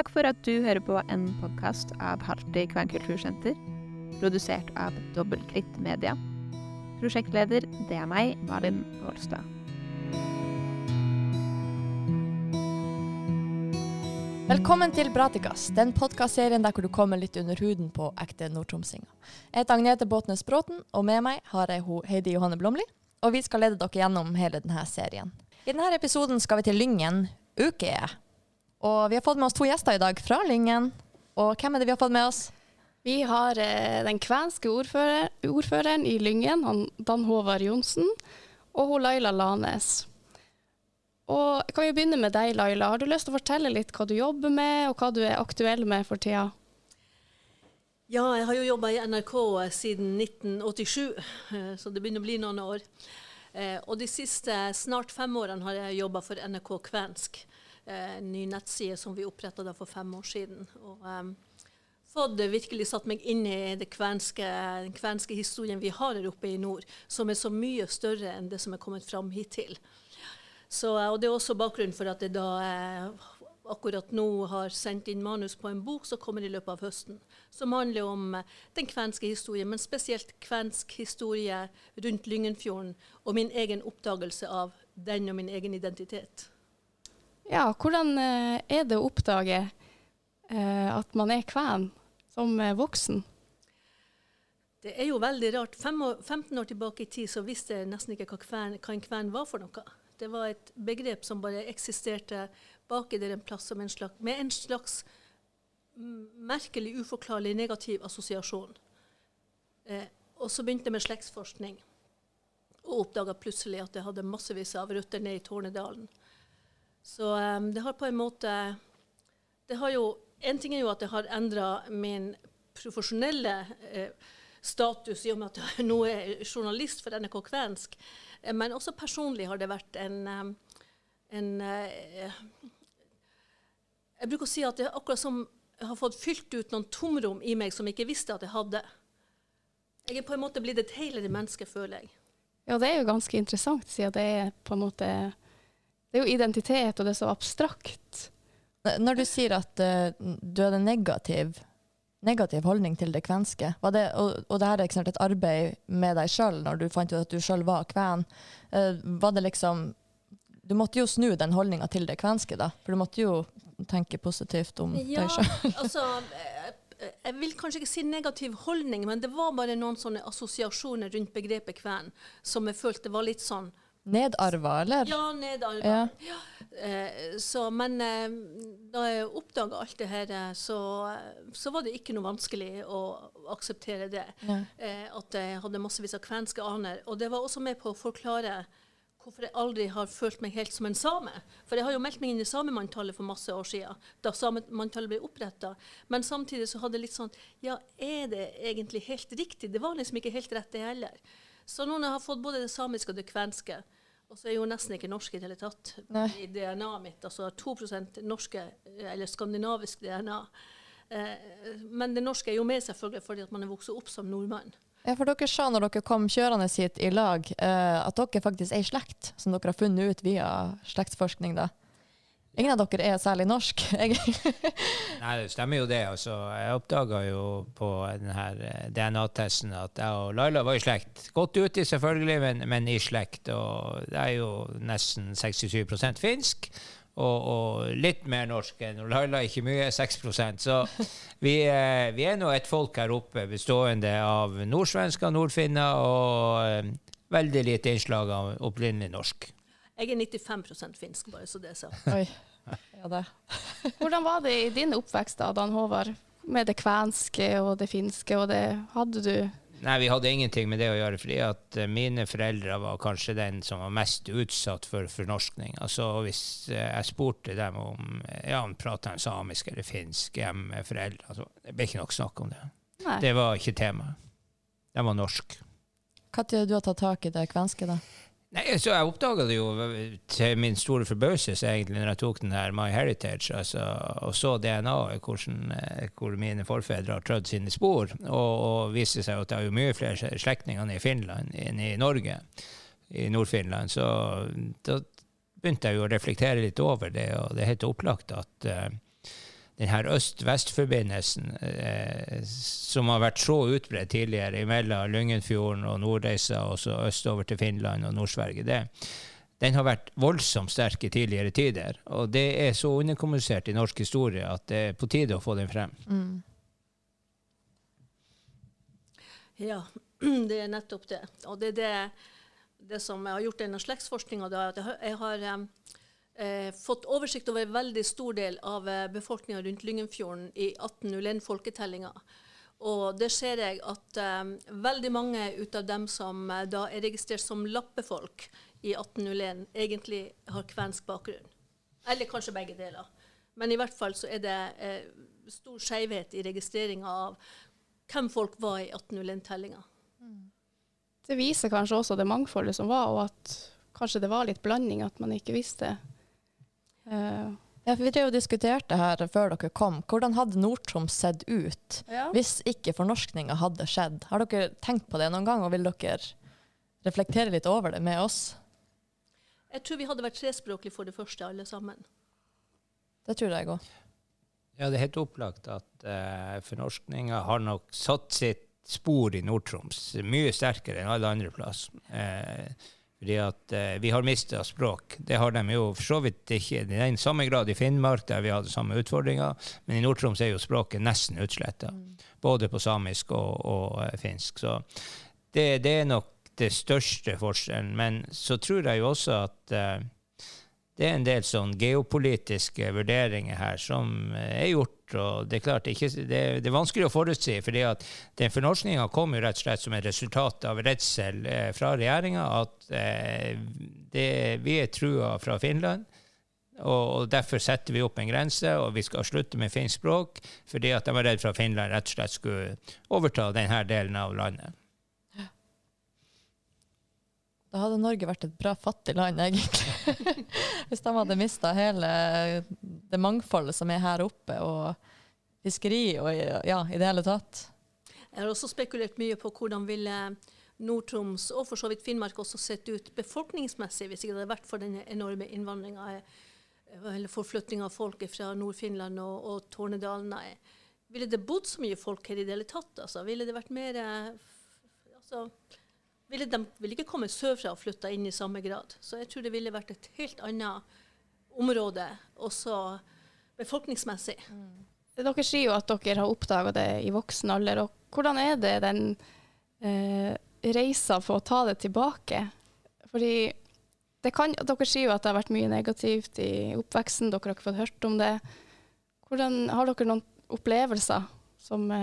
Takk for at du hører på en podcast av Harti Kvenkultursenter, produsert av Dobbeltkritt Media. Prosjektleder, det er meg, Malin Gårdstad. Velkommen til Bratikas, den podcastserien der hvor du kommer litt under huden på ekte Nordtromsinger. Jeg heter Agnete Båtnes Bråten, og med meg har jeg Heidi Johanne Blomli, og vi skal lede dere gjennom hele denne serien. I denne episoden skal vi til Lyngen, uke. Og vi har fått med oss 2 gjester i dag fra Lyngen. Og hvem er det vi har fått med oss? Vi har den kvenske ordføreren i Lyngen, Dan Håvard Johnsen, og Laila Lanes. Og jeg kan jo begynne med deg, Laila. Har du lyst til å fortelle litt hva du jobber med, og hva du er aktuell med for tida? Ja, jeg har jo jobbet i NRK siden 1987, så det begynner å bli noen år. Og de siste snart 5 årene har jeg jobbet for NRK Kvensk, en ny nettside som vi opprettet da for 5 år siden. Og fått virkelig satt meg inn i den kvenske historien vi har her oppe i nord, som er så mye større enn det som er kommet fram hittil. Så, og det er også bakgrunnen for at jeg da akkurat nå har sendt inn manus på en bok som kommer i løpet av høsten, som handler om den kvenske historien, men spesielt kvensk historie rundt Lyngenfjorden, og min egen oppdagelse av den og min egen identitet. Ja, hvordan er det å oppdage at man er kven som voksen? Det er jo veldig rart. 15 år tilbake i tid så visste jeg nesten ikke hva en kven var for noe. Det var et begrep som bare eksisterte bak i der en plass med en slags merkelig, uforklarlig negativ assosiasjon. Og så begynte jeg med slektsforskning, og oppdaget plutselig at jeg hadde massevis av røtter ned i Tornedalen. Så det har på en måte, en ting er jo at det har endret min profesjonelle status i og med at jeg nå er journalist for NRK Kvensk, men også personlig har det vært jeg bruker å si at det er akkurat som jeg har fått fylt ut noen tomrom i meg som jeg ikke visste at jeg hadde. Jeg er på en måte blitt et helere menneske, føler jeg. Ja, det er jo ganske interessant, siden det er på en måte, det er jo identitet, og det er så abstrakt. Når du sier at du hadde negativ holdning til det kvenske, og det her er ikke sant, et arbeid med deg selv, når du fant ut at du selv var kven, var det liksom, du måtte jo snu den holdningen til det kvenske da, for du måtte jo tenke positivt om deg selv. Ja, altså, jeg vil kanskje ikke si negativ holdning, men det var bare noen sånne assosiasjoner rundt begrepet kven, som jeg følte var litt sånn, nedarva, eller? Ja, nedarva. Ja. Men da jeg oppdaget alt det her, så var det ikke noe vanskelig å akseptere det. Ja. At jeg hadde massevis av kvenske aner. Og det var også med på å forklare hvorfor jeg aldri har følt meg helt som en same. For jeg har jo meldt meg inn i samemanntallet for masse år siden, da samemanntallet ble opprettet. Men samtidig så hadde jeg litt sånn, ja, er det egentlig helt riktig? Det var liksom ikke helt rett det heller. Så noen har fått både det samiske og det kvenske, og så er jo nesten ikke norsk i det hele tatt. Nei. I DNA-et mitt, altså 2% norske, eller skandinavisk DNA. Men det norske er jo med selvfølgelig fordi at man er vokset opp som nordmann. Ja, for dere sa når dere kom kjørende hit i lag, at dere faktisk er i slekt, som dere har funnet ut via slektsforskning da. Ingen av dere er særlig norsk, egentlig. Nei, det stemmer jo det. Altså, jeg oppdaget jo på denne DNA-testen at jeg og Laila var i slekt. Godt ute selvfølgelig, men i slekt. Og det er jo nesten 67% finsk, og litt mer norsk enn Laila, ikke mye, 6%. Så vi er nå et folk her oppe, bestående av nordsvensker, nordfinner, og veldig lite innslag av opprinnelig norsk. Jeg er 95% finsk, bare så det er sagt. Oi, ja det. Hvordan var det i din oppvekst da, Dan Håvard? Med det kvenske og det finske, og det hadde du? Nei, vi hadde ingenting med det å gjøre, fordi at mine foreldre var kanskje den som var mest utsatt for fornorskning. Altså hvis jeg spurte dem om, ja, om pratet en samisk eller finsk hjemme med foreldre, altså, det ble ikke nok snakk om det. Nei. Det var ikke tema. Det var norsk. Hva til du har tatt tak i det kvenske da? Nei, så jeg oppdaget det jo til min store forbøselse egentlig når jeg tok den her MyHeritage, altså, og så DNA, hvor mine forfedre har trødd sine spor, og viste seg at det er jo mye flere slektninger i Finland enn i Norge, i Nord-Finland, så da begynte jeg jo å reflektere litt over det, og det er helt opplagt at den her øst-vest-forbindelsen som har vært så utbredt tidligere mellom Lyngenfjorden og Nordreisa og så østover til Finland og Nord-Sverige, den har vært voldsomt sterk i tidligere tider, og det er så underkommunisert i norsk historie at det er på tide å få den frem. Ja, det er nettopp det. Og det er det som jeg har gjort denne slektsforskningen, det er at jeg har fått oversikt over en veldig stor del av befolkningen rundt Lyngenfjorden i 1801-folketellinga. Og det ser jeg at veldig mange ut av dem som da er registrert som lappefolk i 1801, egentlig har kvensk bakgrunn. Eller kanskje begge deler. Men i hvert fall så er det stor skjevhet i registreringen av hvem folk var i 1801-tellinga. Det viser kanskje også det mangfoldet som var, og at kanskje det var litt blanding, at man ikke visste. Ja, for vi drev og diskuterte her før dere kom. Hvordan hadde Nord-Troms sett ut hvis ikke fornorskninga hadde skjedd? Har dere tenkt på det noen gang, og vil dere reflektere litt over det med oss? Jeg tror vi hadde vært trespråklige for det første, alle sammen. Det tror jeg også. Ja, det er helt opplagt at fornorskninga har nok satt sitt spor i Nord-Troms mye sterkere enn alle andre plass. Fordi at vi har mistet språk. Det har de jo for så vidt ikke i den samme grad i Finnmark, der vi hadde samme utfordringer, men i Nord-Troms er jo språket nesten utslettet, både på samisk og finsk. Så det er nok det største forskjellen, men så tror jeg jo også at det er en del sånn geopolitiske vurderinger her som er gjort, og det er klart det er vanskelig å forutsi, fordi at den fornorskningen kom jo rett og slett som et resultat av redsel fra regjeringen, at vi er trua fra Finland, og derfor setter vi opp en grense, og vi skal slutte med finsk språk, fordi at de var redd for at Finland rett og slett skulle overta denne delen av landet. Da hadde Norge vært et bra fattig land, egentlig. Hvis de hadde mistet hele det mangfoldet som er her oppe, og fiskeri, og ja, i det hele tatt. Jeg har også spekulert mye på hvordan ville Nord-Troms, og for så vidt Finnmark, også sett ut befolkningsmessig, hvis ikke det hadde vært for den enorme innvandringen, eller forflytting av folk fra Nord-Finland og Tornedalen. Ville det bodd så mye folk her i det hele tatt? Altså? Ville det vært mer... De ville ikke komme sørfra og flytte inn i samme grad. Så jeg tror det ville vært et helt annet område, også befolkningsmessig. Dere sier jo at dere har oppdaget det i voksen alder, og hvordan er det den reisa for å ta det tilbake? Fordi dere sier jo at det har vært mye negativt i oppveksten, dere har ikke fått hørt om det. Har dere noen opplevelser som...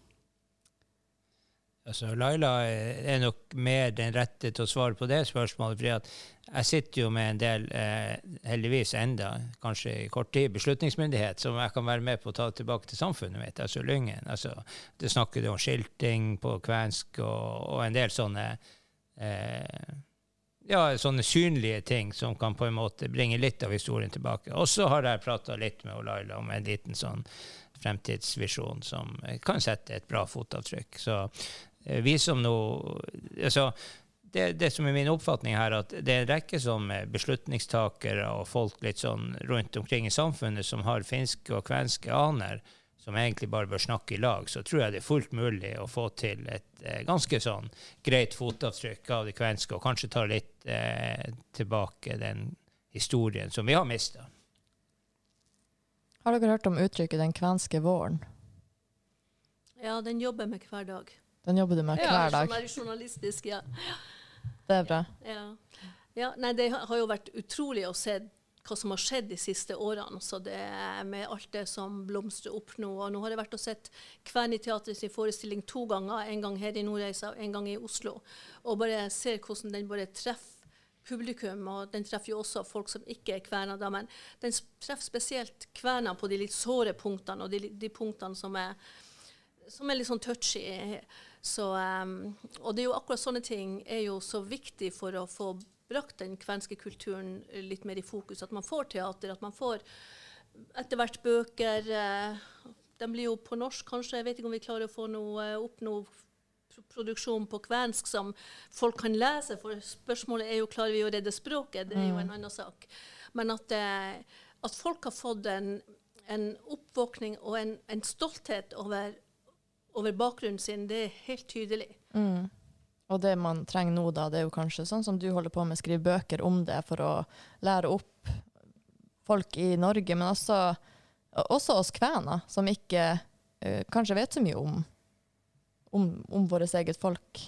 Altså, Laila er nok mer den rette til å svare på det spørsmålet, fordi at jeg sitter jo med en del, heldigvis enda, kanskje i kort tid, beslutningsmyndighet, som jeg kan være med på å ta tilbake til samfunnet mitt, altså Lyngen. Altså, det snakker om skilting på kvensk og en del sånne, sånne synlige ting som kan på en måte bringe litt av historien tilbake. Og så har jeg pratet litt med Laila om en liten sånn fremtidsvisjon som kan sette et bra fotavtrykk. Så vi som nå, altså det som er min oppfatning her, at det er en rekke som beslutningstakere og folk litt sånn rundt omkring i samfunnet som har finske og kvenske aner, som egentlig bare bør snakke i lag, så tror jeg det er fullt mulig å få til et ganske sånn greit fotavtrykk av det kvenske, og kanskje ta litt tilbake den historien som vi har mistet. Har dere hørt om uttrykket den kvenske våren? Ja, den jobber jeg med hver dag. Den jobber du med hver dag? Ja, sånn journalistisk, ja. Det er bra. Ja, nei, det har jo vært utrolig å se hva som har skjedd de siste årene, så det med alt det som blomstrer opp nå. Og nå har jeg vært og sett Kveniteatret sin forestilling 2 ganger, en gang her i Nordreisa og en gang i Oslo, og bare ser hvordan den bare treffer publikum, og den treffer jo også folk som ikke er kvener da, men den treffer spesielt kvener på de litt såre punktene, og de punktene som er litt sånn touchy. Så, og det er jo akkurat sånne ting er jo så viktig for å få brakt den kvenske kulturen litt mer i fokus, at man får teater, at man får etter hvert bøker, de blir jo på norsk kanskje, jeg vet ikke om vi klarer å få opp noe produksjon på kvensk som folk kan lese, for spørsmålet er jo, klarer vi å redde språket, det er jo en annen sak. Men at folk har fått en oppvåkning og en stolthet over bakgrunnen sin, det er helt tydelig. Og det man trenger nå da, det er jo kanskje sånn som du holder på med, skrive bøker om det for å lære opp folk i Norge, men også oss kvener, som ikke kanskje vet så mye om vårt eget folk.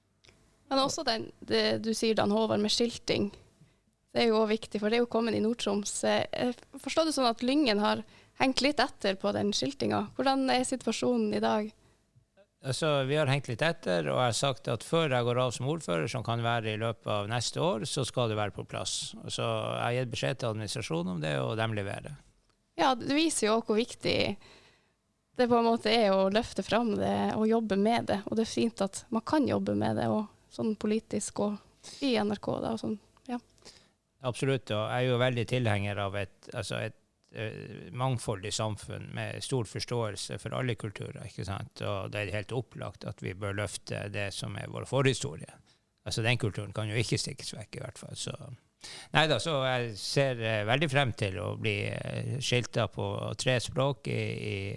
Men også det du sier, Dan Håvard, med skilting. Det er jo også viktig, for det er jo kommet i Nord-Troms. Jeg forstår det sånn at Lyngen har hengt litt etter på den skiltinga. Hvordan er situasjonen i dag? Altså, vi har hengt litt etter, og jeg har sagt at før jeg går av som ordfører, som kan være i løpet av neste år, så skal det være på plass. Så jeg har gitt beskjed til administrasjonen om det, og de leverer. Ja, det viser jo hvor viktig det på en måte er å løfte fram det og jobbe med det. Og det er fint at man kan jobbe med det, og sånn politisk og i NRK da, og sånn, ja. Absolutt, og jeg er jo veldig tilhenger av et mangfoldig samfunn med stor forståelse for alle kulturer, ikke sant? Og det er helt opplagt at vi bør løfte det som er vår forhistorie. Altså den kulturen kan jo ikke stikkes vekk i hvert fall, så... Neida, så jeg ser veldig frem til å bli skiltet på 3 språk i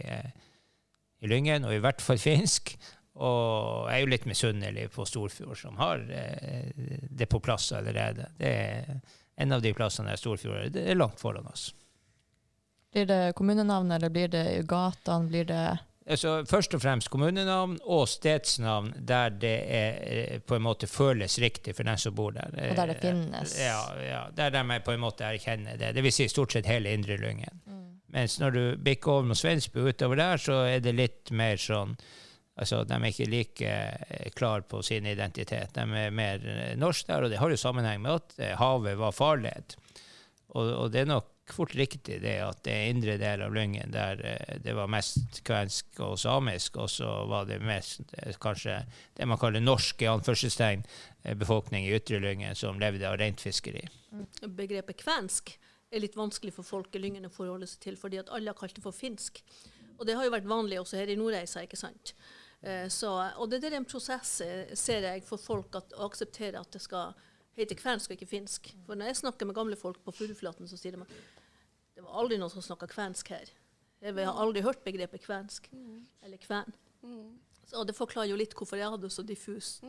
Lyngen, og i hvert fall finsk. Og jeg er jo litt misunnelig på Storfjord, som har det på plass allerede. Det er en av de plassene der Storfjord det er langt foran oss. Blir det kommunenavn, eller blir det gatene, blir det... Altså, først og fremst kommunenavn og stedsnavn der det på en måte føles riktig for den som bor der. Og der det finnes. Ja, der de på en måte erkjenner det. Det vil si stort sett hele Indre Lyngen. Mens når du bikker over mot Svensby utover der, så er det litt mer sånn, altså de er ikke like klar på sin identitet. De er mer norsk der, og det har jo sammenheng med at havet var farled. Og det er nok fort riktig det at det er indre del av Lyngen der det var mest kvensk og samisk, og så var det mest kanskje det man kaller norsk i anførselstegn befolkning i Ytre Lyngen som levde av rentfiskeri. Begrepet kvensk er litt vanskelig for folk i Lyngen å forholde seg til, fordi at alle har kalt det for finsk. Og det har jo vært vanlig også her i Nordreisa, ikke sant? Og det er en prosess, ser jeg, for folk å akseptere at det skal hete kvensk og ikke finsk. For når jeg snakker med gamle folk på Furuflaten, så sier de at det var aldri noen som snakket kvensk her. Jeg har aldri hørt begrepet kvensk, eller kven. Og det forklarer jo litt hvorfor jeg hadde så diffust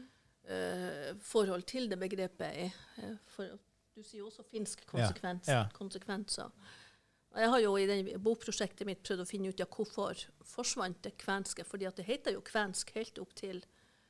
forhold til det begrepet. For du sier jo også finsk konsekvenser. Og jeg har jo i det bokprosjektet mitt prøvd å finne ut hvorfor forsvant det kvenske, fordi at det heter jo kvensk helt opp til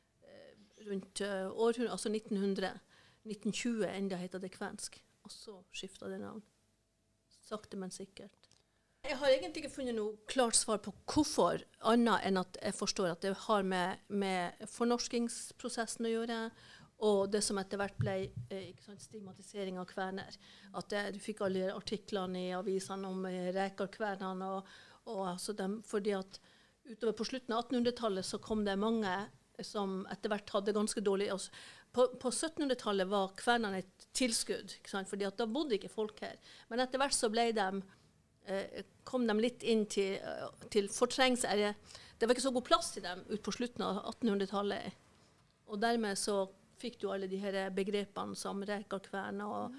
rundt århundre, altså 1900, 1920 enda heter det kvensk. Og så skiftet det navn. Sakte, men sikkert. Jeg har egentlig ikke funnet noe klart svar på hvorfor, annet enn at jeg forstår at det har med fornorskingsprosessen å gjøre, og det som etter hvert ble stigmatisering av kvener. At du fikk alle artiklene i avisene om rekarkvenene, og altså fordi at utover på slutten av 1800-tallet så kom det mange som etter hvert hadde ganske dårlig... Altså, på 1700-tallet var kvenene et tilskudd, ikke sant? Fordi at da bodde ikke folk her. Men etter hvert så kom de litt inn til fortrengelse. Det var ikke så god plass til dem ut på slutten av 1800-tallet. Og dermed så fikk du alle de her begrepene som rekarkven, og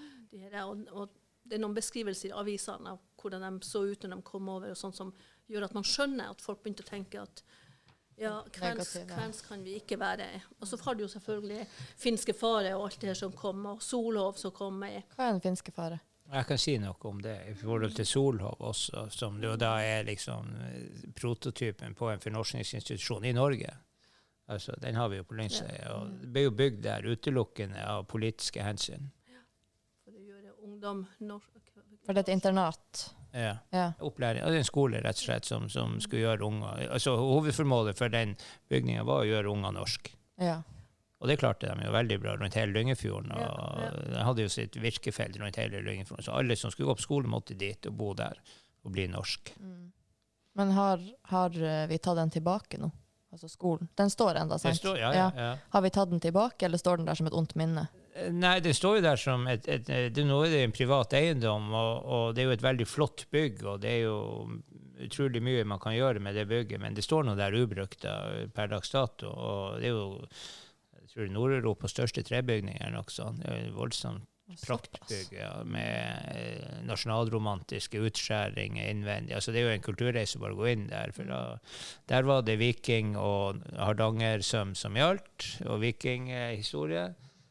det er noen beskrivelser i avisene av hvordan de så ut når de kom over, og sånt som gjør at man skjønner at folk begynte å tenke at ja, kvensk kan vi ikke være. Og så har du jo selvfølgelig finske fare og alt det her som kom, og Solhov som kom med. Hva er den finske fare? Jeg kan si noe om det i forhold til Solhov også, som jo da er liksom prototypen på en fornorskningsinstitusjon i Norge. Altså, den har vi jo på Lyngsøy, og det ble jo bygd der utelukkende av politiske hensyn. Ja, for å gjøre ungdom norsk. For det er et internat. Ja. Opplæring. Og det er en skole, rett og slett, som skulle gjøre unger. Altså, hovedformålet for den bygningen var å gjøre unger norsk. Ja. Og det klarte de jo veldig bra rundt hele Lyngefjorden, og de hadde jo sitt virkefelt rundt hele Lyngefjorden, så alle som skulle gå på skole måtte dit og bo der og bli norsk. Men har vi tatt den tilbake nå? Altså skolen. Den står enda, sant? Den står, ja. Har vi tatt den tilbake, eller står den der som et ondt minne? Nei, det står jo der som nå er det en privat eiendom, og det er jo et veldig flott bygg, og det er jo utrolig mye man kan gjøre med det bygget, men det står nå der ubrukt per dags dato, og det er jo, jeg tror, Nord-Europas største trebygning eller noe sånt. Det er voldsomt praktbygg med nasjonalromantiske utskjæringer innvendig. Altså, det er jo en kulturreise bare å gå inn der, for der var det viking og Hardangersøm som gjaldt, og vikinghistorie,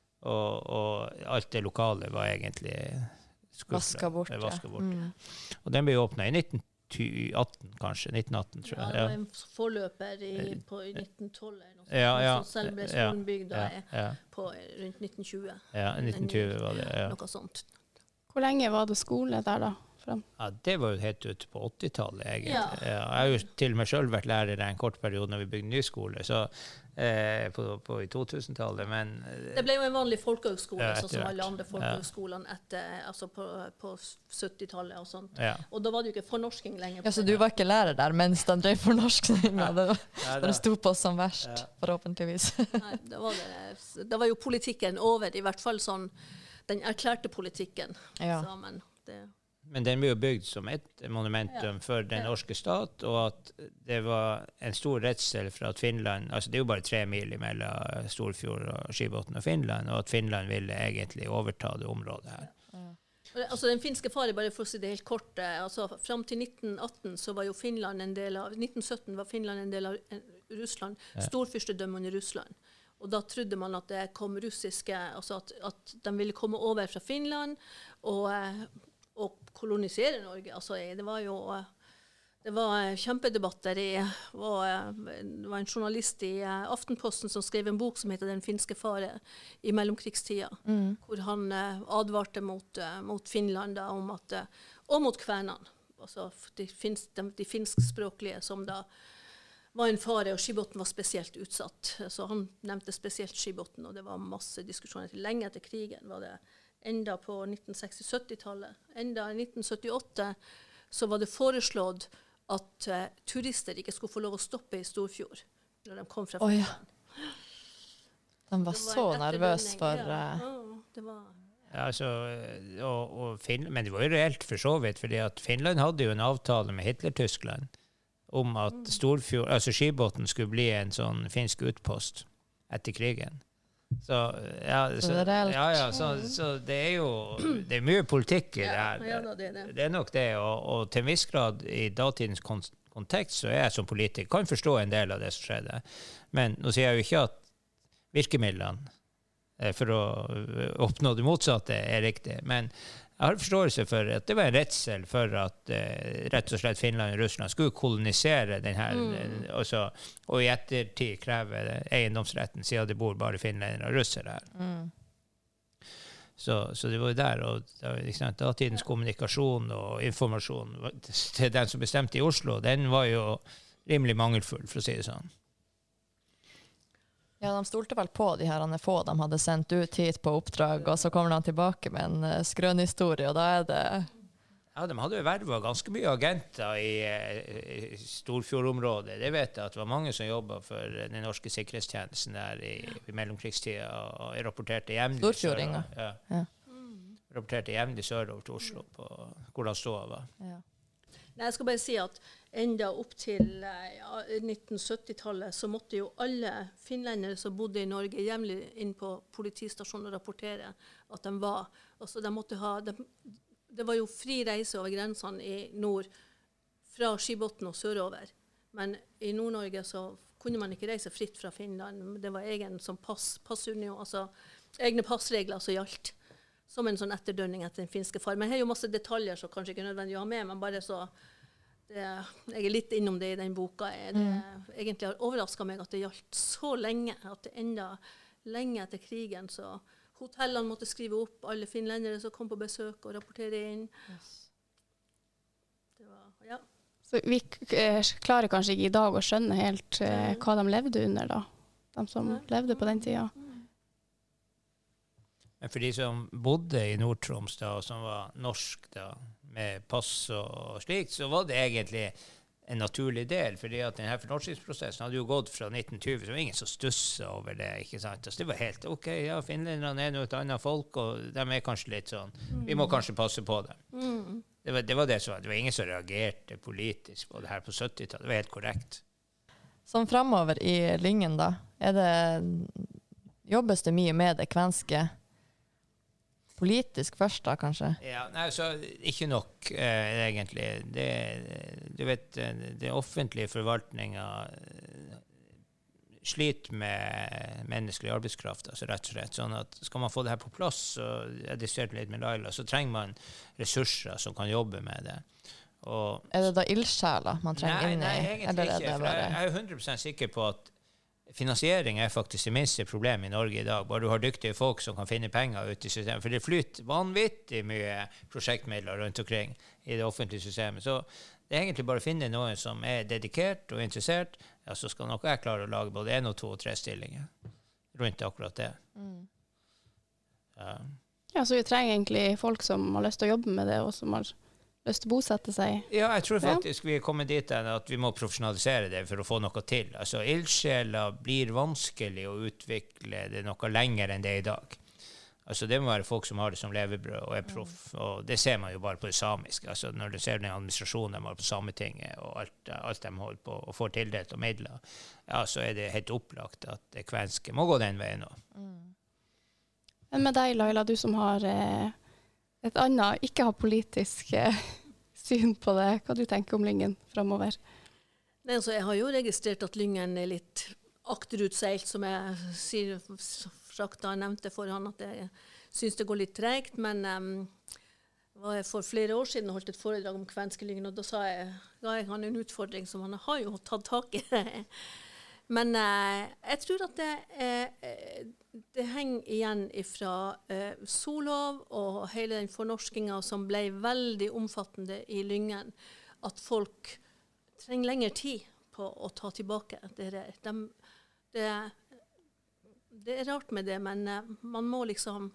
og alt det lokale var egentlig Vaska bort. Og den ble åpnet i 1918, kanskje. 1918, tror jeg. Ja, det var en forløper på 1912. Så selv ble skolen bygd på rundt 1920. Ja, 1920 var det, Noe sånt. Hvor lenge var det skole der da? Ja, det var jo helt ute på 80-tallet, egentlig. Ja. Jeg har jo til og med selv vært lærer en kort periode når vi bygde ny skole, så på i 2000-tallet, men det ble jo en vanlig folkehøgskole, som alle andre folkehøgskolene altså på 70-tallet og sånt. Ja. Og da var det jo ikke fornorsking lenger. Ja, så du var ikke lærer der mens de drev fornorsking? Det sto på som verst, forhåpentligvis. Nei, det var jo politikken over, i hvert fall sånn, den erklærte politikken. Ja. Så, men den ble jo bygd som et monumentum for den norske stat, og at det var en stor redsel for at Finland, altså det er jo bare 3 mil mellom Storfjord og Skibotn og Finland, og at Finland ville egentlig overta det området her. Altså den finske fare, bare for å si det helt kort, altså frem til 1918 så var jo Finland en del av, 1917 var Finland en del av Russland, storfyrstedømmen i Russland. Og da trodde man at det kom russiske, altså at de ville komme over fra Finland og kolonisere Norge. Altså, det var kjempedebatter. Det var en journalist i Aftenposten som skrev en bok som heter «Den finske fare» i mellomkrigstida, hvor han advarte mot Finland da, og mot kvenene. Altså, de finskspråklige som da var en fare, og Skibotn var spesielt utsatt. Så han nevnte spesielt Skibotn, og det var masse diskusjoner til lenge etter krigen. Var det enda på 1960-70-tallet, enda i 1978, så var det foreslått at turister ikke skulle få lov å stoppe i Storfjord når de kom fra Finland. De var så nervøse for... det var... Ja, altså, men det var jo reelt for så vidt, fordi at Finland hadde jo en avtale med Hitler-Tyskland om at Storfjord, altså Skibotn skulle bli en sånn finsk utpost etter krigen. Så det er jo det er mye politikk i det her. Det er nok det, og til en viss grad i datidens kontekst så er jeg som politiker kan forstå en del av det som skjedde. Men nå sier jeg jo ikke at virkemidlene for å oppnå det motsatte er riktig, men jeg har forståelse for at det var en redsel for at rett og slett Finland og Russland skulle kolonisere den her, og i ettertid kreve eiendomsretten, siden det bor bare finlændere og russere her. Så det var jo der, og datidens kommunikasjon og informasjon til den som bestemte i Oslo, den var jo rimelig mangelfull, for å si det sånn. Ja, de stolte vel på de her få de hadde sendt ut hit på oppdrag, og så kommer de tilbake med en skrønhistorie, og da er det... Ja, de hadde jo vervet ganske mye agenter i Storfjordområdet. Det vet jeg at det var mange som jobbet for den norske sikkerhetstjenesten der i mellomkrigstida, og jeg rapporterte jevnlig Storfjordinger. Rapporterte jevnlig sørover til Oslo på hvordan ståa var. Ja. Nei, jeg skal bare si at enda opp til 1970-tallet så måtte jo alle finlendere som bodde i Norge jevnlig inn på politistasjonen og rapportere at de var. Altså, de måtte ha, det var jo fri reise over grensene i nord fra Skibotn og sørover. Men i Nord-Norge så kunne man ikke reise fritt fra Finland. Det var egen som passunion, altså egne passregler som gjaldt. Som en sånn etterdønning etter den finske far. Men her er jo masse detaljer som kanskje ikke er nødvendig å ha med, men bare så jeg er litt innom det i den boka. Det egentlig har overrasket meg at det gjaldt så lenge, at det enda lenge etter krigen, så hotellene måtte skrive opp alle finlendere som kom på besøk og rapportere inn. Yes. Det var, ja. Så vi klarer kanskje ikke i dag å skjønne helt hva de levde under da, de som levde på den tida. Men for de som bodde i Nord-Troms da, og som var norsk da, med pass og slikt, så var det egentlig en naturlig del, fordi at denne fornorskingsprosessen hadde jo gått fra 1920, så det var ingen som stusset over det, ikke sant? Altså, det var helt, ok, ja, finlenderne er noe et annet folk, og de er kanskje litt sånn, vi må kanskje passe på dem. Det var det som var, det var ingen som reagerte politisk på det her på 70-tallet, det var helt korrekt. Sånn fremover i Lyngen da, jobbes det mye med det kvenske politisk først da, kanskje? Ja, nei, så ikke nok, egentlig. Du vet, det offentlige forvaltningen sliter med menneskelig arbeidskraft, altså rett og slett. Sånn at skal man få det her på plass, og jeg diskuterte litt med Laila, så trenger man ressurser som kan jobbe med det. Og, er det da ildsjeler man trenger inn i? Nei, egentlig ikke. For jeg er 100% sikker på at finansiering er faktisk det minste problemet i Norge i dag. Bare du har dyktige folk som kan finne penger ut i systemet. For det flyter vanvittig mye prosjektmidler rundt omkring i det offentlige systemet. Så det er egentlig bare å finne noen som er dedikert og interessert, ja, så skal nok jeg klare å lage både 1, 2 og 3 stillinger rundt akkurat det. Ja, så vi trenger egentlig folk som har lyst til å jobbe med det, og som har lyst til å bosette seg. Ja, jeg tror faktisk vi er kommet dit at vi må profesjonalisere det for å få noe til. Altså, ildsjeler blir vanskelig å utvikle det noe lenger enn det i dag. Altså, det må være folk som har det som levebrød og er proff, og det ser man jo bare på det samiske. Altså, når du ser den administrasjonen de har på Sametinget, og alt de holder på og får tildelt og midler, ja, så er det helt opplagt at det kvenske må gå den veien nå. Men med deg, Laila, du som har et annet, ikke har politisk syn på det. Hva du tenker om Lyngen fremover? Nei, altså, jeg har jo registrert at Lyngen er litt akterutseilt, som jeg sier, jeg nevnte for han, at jeg synes det går litt tregt, men for flere år siden holdt et foredrag om kvenske Lyngen, og da ga jeg han en utfordring som han har jo tatt tak i. Men jeg tror at det henger igjen fra Solov og hele den fornorskingen som ble veldig omfattende i Lyngen, at folk trenger lengre tid på å ta tilbake. Det er rart med det, men man må liksom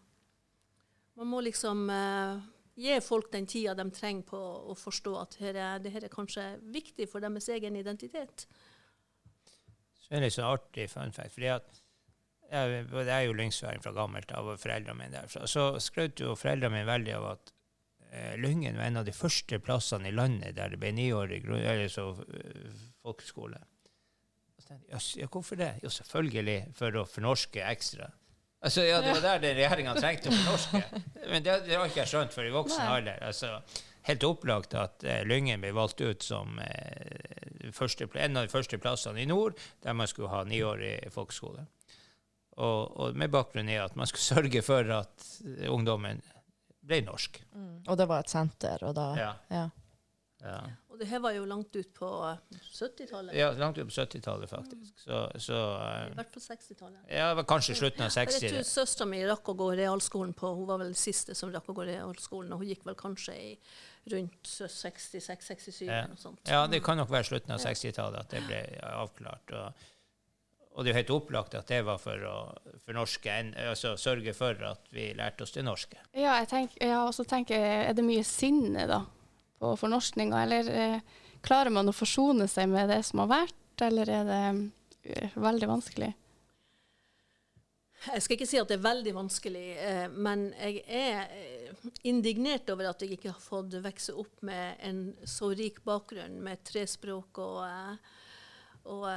gi folk den tida de trenger på å forstå at det her er kanskje viktig for deres egen identitet. Så er det litt så artig fun fact, fordi at jeg er jo lyngsværing fra gammelt av foreldrene mine derfra. Så skrøt jo foreldrene mine veldig av at Lyngen var en av de første plassene i landet der det ble 9-årig folkeskole. Ja, hvorfor det? Jo, selvfølgelig for å fornorske ekstra. Altså, ja, det var der den regjeringen trengte å fornorske. Men det har ikke jeg skjønt for i voksen alder. Altså, helt opplagt at Lyngen ble valgt ut som en av de første plassene i nord, der man skulle ha 9-årig folkeskole. Og med bakgrunn i at man skulle sørge for at ungdommen ble norsk. Og det var et senter, og da... Ja. Og det her var jo langt ut på 70-tallet. Ja, langt ut på 70-tallet, faktisk. I hvert fall 60-tallet. Ja, det var kanskje slutten av 60-tallet. Jeg tror søsteren min rakk å gå realskolen hun var vel siste som rakk å gå realskolen, og hun gikk vel kanskje rundt 66-67 eller noe sånt. Ja, det kan nok være slutten av 60-tallet at det ble avklart, og det er jo helt opplagt at det var for å fornorske, altså sørge for at vi lærte oss det norske. Ja, jeg også tenker, er det mye sinne da, på fornorskninga, eller klarer man å forsone seg med det som har vært, eller er det veldig vanskelig? Jeg skal ikke si at det er veldig vanskelig, men jeg er indignert over at jeg ikke har fått vokse opp med en så rik bakgrunn, med 3 språk, og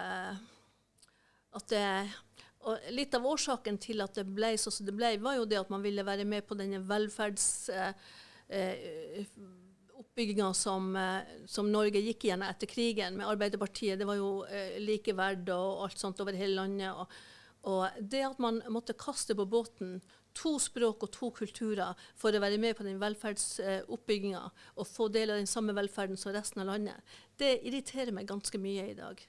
litt av årsaken til at det ble sånn som det ble, var jo det at man ville være med på denne velferdsoppbyggingen som Norge gikk igjen etter krigen med Arbeiderpartiet. Det var jo likeverd og alt sånt over hele landet. Og det at man måtte kaste på båten 2 språk og 2 kulturer for å være med på den velferdsoppbyggingen og få del av den samme velferden som resten av landet, det irriterer meg ganske mye i dag.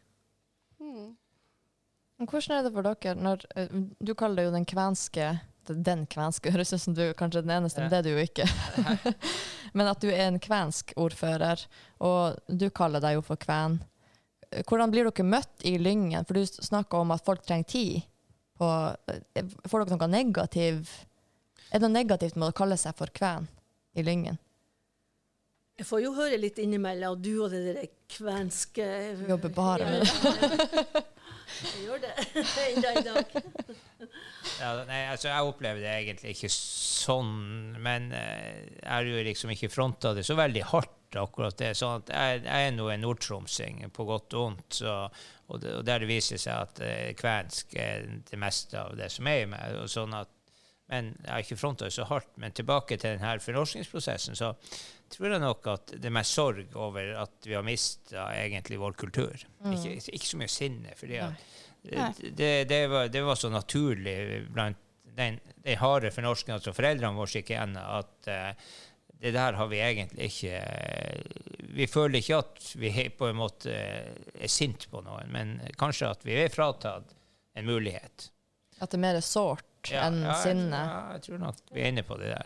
Hvordan er det for dere når du kaller det jo den kvenske, høres ut som du kanskje er den eneste, men det er du jo ikke. Men at du er en kvensk ordfører, og du kaller deg jo for kven. Hvordan blir dere møtt i Lyngen? For du snakker om at folk trenger tid. Får dere noe negativ? Er det noe negativt med å kalle seg for kven i Lyngen? Jeg får jo høre litt innimellom, og du og det der kvenske... Jobber bare med det. Jeg gjør det i dag. Jeg opplever det egentlig ikke sånn, men jeg har jo liksom ikke frontet det så veldig hardt akkurat det. Sånn at jeg er nå en nordtromsing på godt og ondt, og der det viser seg at kvensk er det meste av det som er i meg. Og sånn at, men jeg har ikke frontet det så hardt. Men tilbake til denne fornorskningsprosessen, så tror jeg nok at det er mest sorg over at vi har mistet egentlig vår kultur. Ikke så mye sinne, fordi det var så naturlig blant den harde fornorskningen som foreldrene våre gikk igjen, at det der har vi egentlig ikke... Vi føler ikke at vi på en måte er sint på noen, men kanskje at vi er fratatt en mulighet. At det er mer sårt enn sinne. Ja, jeg tror nok vi er inne på det der.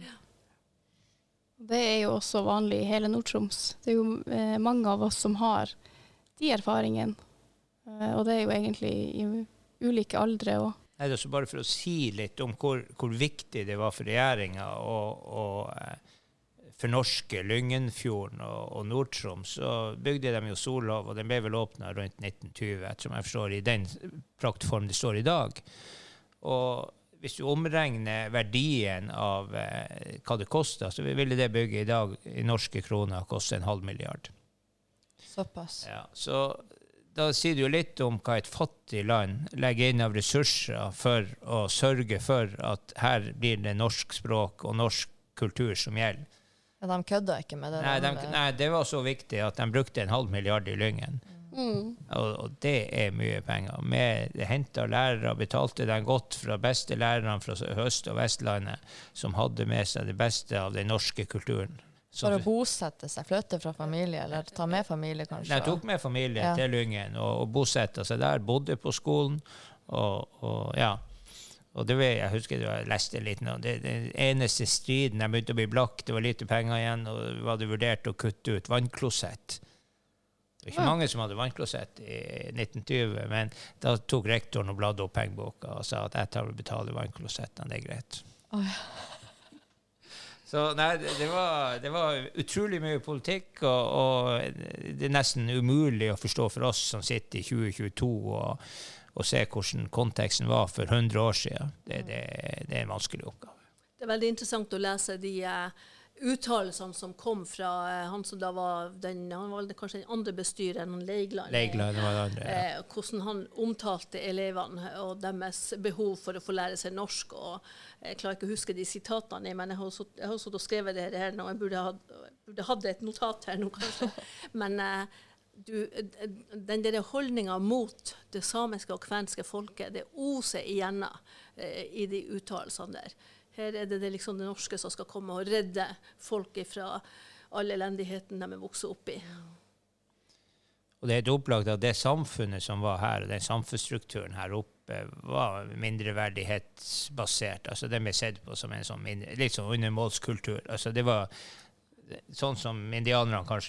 Det er jo også vanlig i hele Nord-Troms. Det er jo mange av oss som har de erfaringene. Og det er jo egentlig i ulike aldre også. Nei, det er så bare for å si litt om hvor viktig det var for regjeringen å fornorske Lyngenfjorden og Nord-Troms, så bygde de jo Solhov, og den ble vel åpnet rundt 1920, ettersom jeg forstår, i den praktform det står i dag. Og hvis du omregner verdien av hva det koster, så ville det bygge i dag i norske kroner koste 500 million. Såpass. Ja, så da sier det jo litt om hva et fattig land legger inn av ressurser for å sørge for at her blir det norsk språk og norsk kultur som gjelder. Ja, de kødde ikke med det. Nei, det var så viktig at de brukte 500 million i Lyngen. Og det er mye penger. Med hentet lærere, betalte de godt fra beste lærerne fra Øst- og Vestlandet, som hadde med seg det beste av den norske kulturen. For å bosette seg, flytte fra familie, eller ta med familie kanskje? De tok med familie til Lyngen og bosette seg der, bodde på skolen, og det var, jeg husker jeg leste litt nå, det eneste striden jeg begynte å bli blakk, det var lite penger igjen, og vi hadde vurdert å kutte ut vannklosett. Det var ikke mange som hadde vannklosett i 1920, men da tok rektoren og bladde opp pengeboka og sa at jeg tar og betaler vannklosettene, det er greit. Så nei, det var utrolig mye politikk, og det er nesten umulig å forstå for oss som sitter i 2022 og se hvordan konteksten var for 100 år siden. Det er en vanskelig oppgave. Det er veldig interessant å lese de uttalelsene som kom fra han som da var han var kanskje den andre bestyreren, Leigland. Leigland var det andre, ja. Hvordan han omtalte elevene og deres behov for å få lære seg norsk. Og jeg klarer ikke å huske de sitatene, men jeg har sittet og skrevet det her nå. Jeg burde hatt et notat her nå, kanskje. Men den der holdningen mot det samiske og kvenske folket, det oser igjennom i de uttalelsene der. Her er det liksom det norske som skal komme og redde folk fra all elendigheten de er vokst opp i. Og det er et opplagt at det samfunnet som var her, og den samfunnsstrukturen her oppe, var mindreverdighetsbasert. Altså det ble sett på som en sånn litt sånn undermålskultur. Altså det var sånn som indianerne kanskje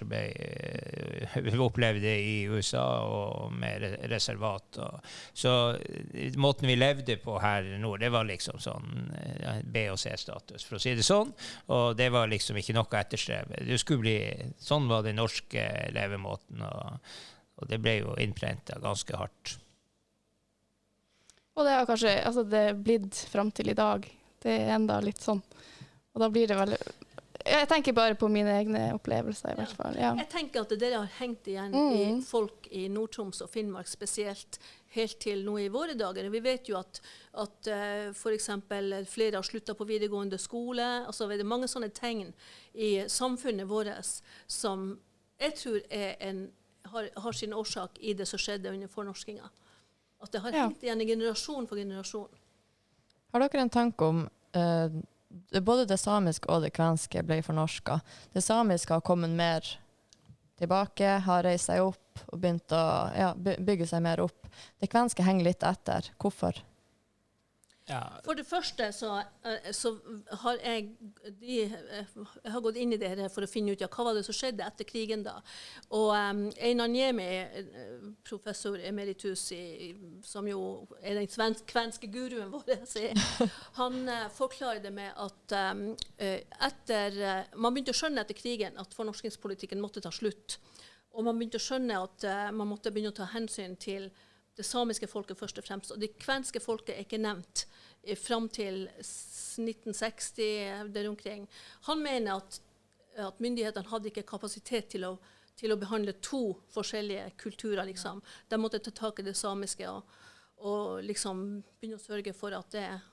opplevde i USA og med reservat. Så måten vi levde på her nå, det var liksom sånn B- og C-status, for å si det sånn. Og det var liksom ikke noe etterstrebe. Sånn var den norske levemåten, og det ble jo innprentet ganske hardt. Og det har kanskje det er blitt frem til i dag. Det er enda litt sånn. Og da blir det vel... Jeg tenker bare på mine egne opplevelser i hvert fall. Ja. Jeg tenker at det har hengt igjen i folk i Nord-Troms og Finnmark spesielt, helt til nå i våre dager. Vi vet jo at for eksempel flere har sluttet på videregående skole. Altså det er mange sånne tegn i samfunnet vårt som jeg tror har sin årsak i det som skjedde under fornorskinga. At det har hengt igjen i generasjon for generasjon. Har dere en tanke om både det samiske og det kvenske ble fornorsket? Det samiske har kommet mer tilbake, har reist seg opp og begynt å bygge seg mer opp. Det kvenske henger litt etter. Hvorfor? Ja. For det første så har jeg har gått inn i det her for å finne ut hva var det som skjedde etter krigen da. Og Einar Niemi, professor emeritus, som jo er den kvenske guruen vår, han forklarer det med at man begynte å skjønne etter krigen at fornorskingspolitikken måtte ta slutt. Og man begynte å skjønne at man måtte begynne å ta hensyn til det samiske folket først og fremst, og det kvenske folket er ikke nevnt frem til 1960 der omkring. Han mener at myndighetene hadde ikke kapasitet til å behandle to forskjellige kulturer, liksom. De måtte ta tak i det samiske og liksom begynne å sørge for at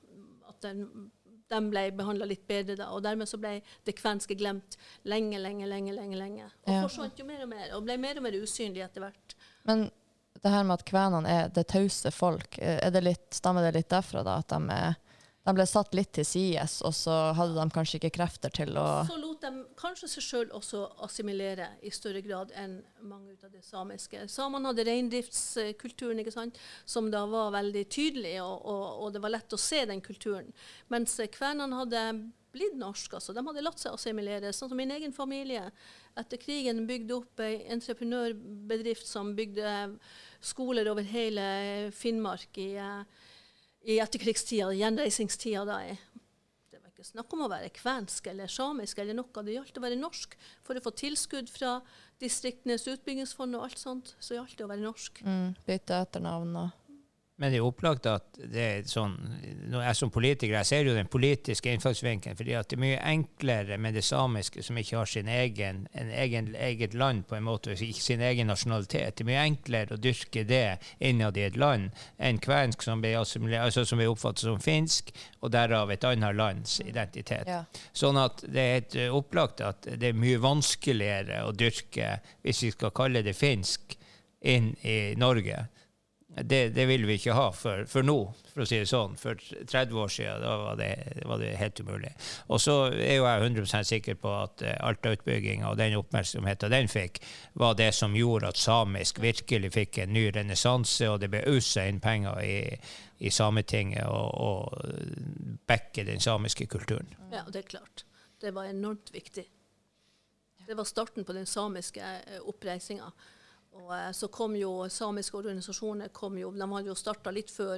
at de ble behandlet litt bedre da, og dermed så ble det kvenske glemt lenge. Og forsvant jo mer og mer, og ble mer og mer usynlig etter hvert. Men det her med at kvenene er det tause folk, stammer det litt derfra da, at de ble satt litt til sides, og så hadde de kanskje ikke krefter til å... Så lot de kanskje seg selv også assimilere i større grad enn mange ut av det samiske. Samene hadde reindriftskulturen, ikke sant, som da var veldig tydelig, og det var lett å se den kulturen. Mens kvenene hadde blitt norsk, altså. De hadde latt seg assimilere, sånn som min egen familie. Etter krigen bygde opp en entreprenørbedrift som bygde skoler over hele Finnmark i etterkrigstida, gjenreisingstida da. Det var ikke snakk om å være kvensk eller samisk eller noe. Det gjaldt å være norsk for å få tilskudd fra distriktenes utbyggingsfond og alt sånt. Så gjaldt det å være norsk. Bytte etternavn og... Men det er opplagt at det er sånn, når jeg som politiker, jeg ser jo den politiske innfallsvinkelen, fordi at det er mye enklere med det samiske som ikke har sin eget land på en måte, ikke sin egen nasjonalitet. Det er mye enklere å dyrke det innad i et land enn kvensk som blir oppfattet som finsk, og derav et annet lands identitet. Ja. Sånn at det er et opplagt at det er mye vanskeligere å dyrke, hvis vi skal kalle det finsk, inn i Norge. Det vil vi ikke ha for nå, for å si det sånn. For 30 år siden da var det helt umulig. Og så er jo jeg 100% sikker på at Alta-utbyggingen og den oppmerksomheten den fikk, var det som gjorde at samisk virkelig fikk en ny renessanse, og det ble øset inn penger i Sametinget og bekke den samiske kulturen. Ja, det er klart. Det var enormt viktig. Det var starten på den samiske oppreisinga. Og så kom jo samiske organisasjoner, de hadde jo startet litt før.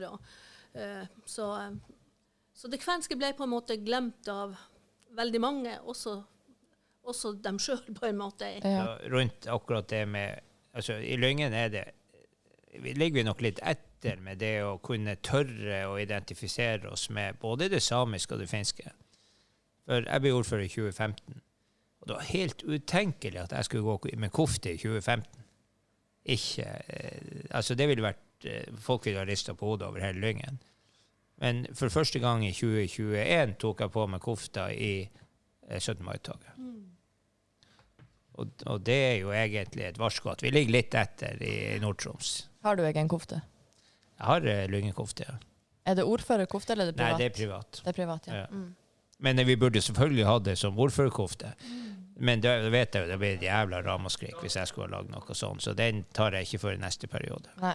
Så det kvenske ble på en måte glemt av veldig mange, også dem selv på en måte. Ja, rundt akkurat det med, altså i Lyngen ligger vi nok litt etter med det å kunne tørre å identifisere oss med både det samiske og det finske. For jeg ble ordfører i 2015, og det var helt utenkelig at jeg skulle gå med kofte i 2015. Altså det ville vært, folk ville ha ristet på hodet over hele Lyngen. Men for første gang i 2021 tok jeg på meg kofta i 17. mai-toget. Og det er jo egentlig et varsko at vi ligger litt etter i Nord-Troms. Har du egen kofte? Jeg har Lyngen-kofte, ja. Er det ordførerkofte eller er det privat? Nei, det er privat. Det er privat, ja. Men vi burde selvfølgelig ha det som ordførerkofte. Men da vet jeg jo, det blir et jævla ramaskrik hvis jeg skulle ha laget noe sånt. Så den tar jeg ikke for neste periode. Nei.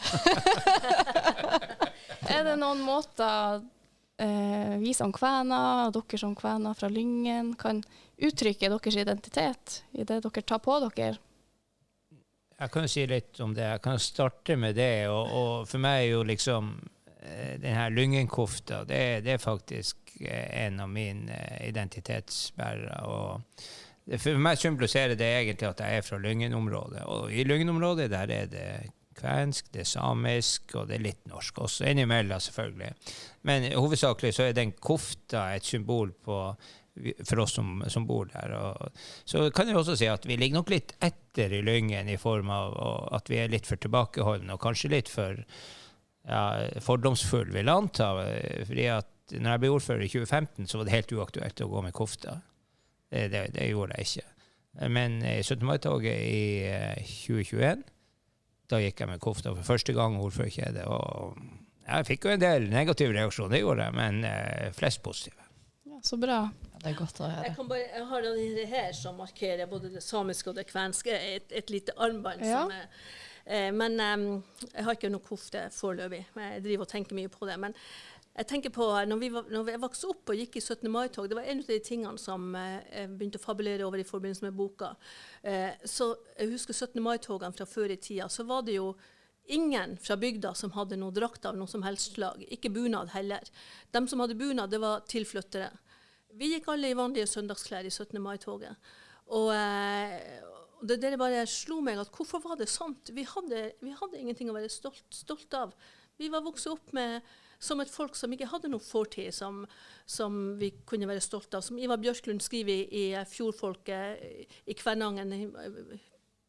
Er det noen måter vi som kvener, og dere som kvener fra Lyngen, kan uttrykke deres identitet i det dere tar på dere? Jeg kan jo si litt om det. Jeg kan starte med det. Og for meg er jo liksom den her Lyngen-kofta, det er faktisk en av mine identitetsbærere. Og for meg symboliserer det egentlig at jeg er fra Lyngen-området. Og i Lyngen-området der er det kvensk, det er samisk, og det er litt norsk også. Innimellom selvfølgelig. Men hovedsakelig så er den kofta et symbol for oss som bor der. Og så kan jeg også si at vi ligger nok litt etter i Lyngen i form av at vi er litt for tilbakeholdende, og kanskje litt for fordomsfull, vil jeg anta. Fordi at når jeg ble ordfører i 2015, så var det helt uaktuelt å gå med kofta. Det gjorde jeg ikke. Men i 17. mai-toget i 2021, da gikk jeg med kofta for første gang ordførerkjede, og jeg fikk jo en del negative reaksjoner, det gjorde jeg, men flest positive. Ja, så bra. Ja, det er godt å høre. Jeg har det her som markerer både det samiske og det kvenske, et lite armbånd som men jeg har ikke noe kofte foreløpig. Jeg driver og tenker mye på det, men jeg tenker på, når jeg vokste opp og gikk i 17. mai-tog, det var en av de tingene som jeg begynte å fabulere over i forbindelse med boka. Så jeg husker 17. mai-togene fra før i tida, så var det jo ingen fra bygda som hadde noe drakt av noe som helst slag. Ikke bunad heller. De som hadde bunad, det var tilflyttere. Vi gikk alle i vanlige søndagsklær i 17. mai-toget. Og det bare slo meg at hvorfor var det sånt? Vi hadde ingenting å være stolt av. Vi var vokst opp som et folk som ikke hadde noe fortid som vi kunne være stolt av. Som Ivar Bjørklund skriver i Fjordfolket i Kvænangen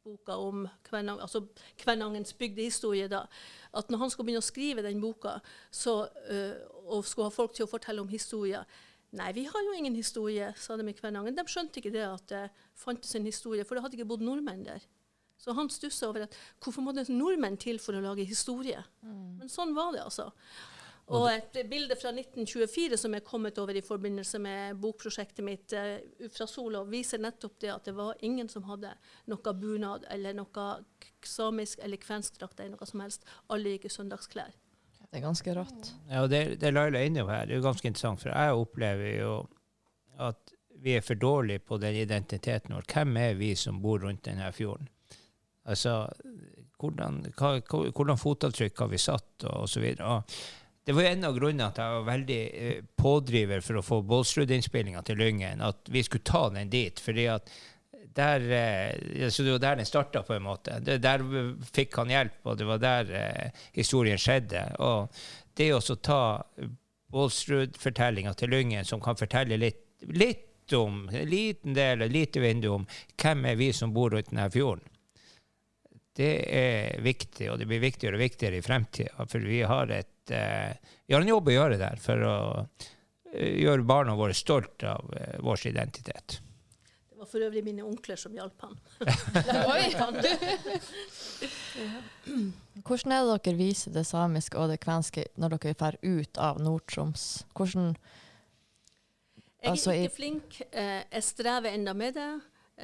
boka om Kvænangens bygdehistorie da, at når han skulle begynne å skrive den boka, og skulle ha folk til å fortelle om historier, nei, vi har jo ingen historie, sa de i Kvænangen. De skjønte ikke det at det fantes en historie, for det hadde ikke bodd nordmenn der. Så han stusset over at hvorfor må det nordmenn til for å lage historie? Men sånn var det altså. Og et bilde fra 1924 som er kommet over i forbindelse med bokprosjektet mitt fra Solo, viser nettopp det at det var ingen som hadde noe bunad eller noe samisk eller kvensk drakt eller noe som helst. Alle gikk i søndagsklær. Det er ganske rått. Ja, og det Laila er inne på her, det er jo ganske interessant, for jeg opplever jo at vi er for dårlige på den identiteten vår. Hvem er vi som bor rundt denne fjorden? Altså, hvordan fotavtrykk har vi satt, og så videre. Og det var jo en av grunnene at jeg var veldig pådriver for å få Bålsrud-innspillingen til Lyngen, at vi skulle ta den dit, fordi at så det var der den startet på en måte. Der fikk han hjelp, og det var der historien skjedde. Og det å ta Bålsrud-fortellingen til Lyngen, som kan fortelle litt om, en liten del, et lite vindu om hvem er vi som bor rundt denne fjorden, det er viktig, og det blir viktigere og viktigere i fremtiden, for vi har en jobb å gjøre der for å gjøre barna våre stolt av vår identitet. Det var for øvrig mine onkler som hjalp han. Hvordan er det dere viser det samiske og det kvenske når dere fer ut av Nord-Troms? Hvordan... Jeg er ikke flink. Jeg strever enda med det.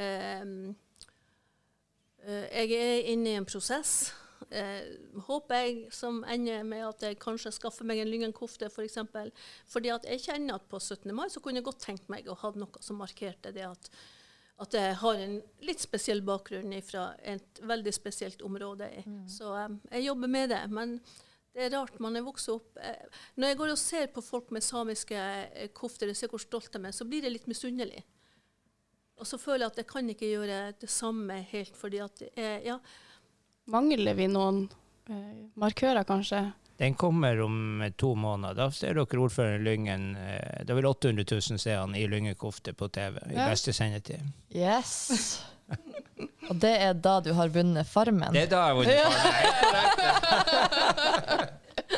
Jeg er inne i en prosess. Håper jeg som ender med at jeg kanskje skaffer meg en Lyngen-kofte, for eksempel. Fordi at jeg kjenner at på 17. mai så kunne jeg godt tenkt meg å ha noe som markerte det at jeg har en litt spesiell bakgrunn fra et veldig spesielt område. Så jeg jobber med det, men det er rart, man er vokst opp. Når jeg går og ser på folk med samiske kofter, og ser hvor stolt de er, så blir det litt misunnelig. Og så føler jeg at jeg kan ikke gjøre det samme helt, fordi at Mangler vi noen markører, kanskje? Den kommer om 2 måneder. Da ser dere ordføreren i Lyngen. Da vil 800 000 se han i Lyngen-kofte på TV i beste sendetid. Yes! Og det er da du har vunnet Farmen. Det er da jeg har vunnet Farmen.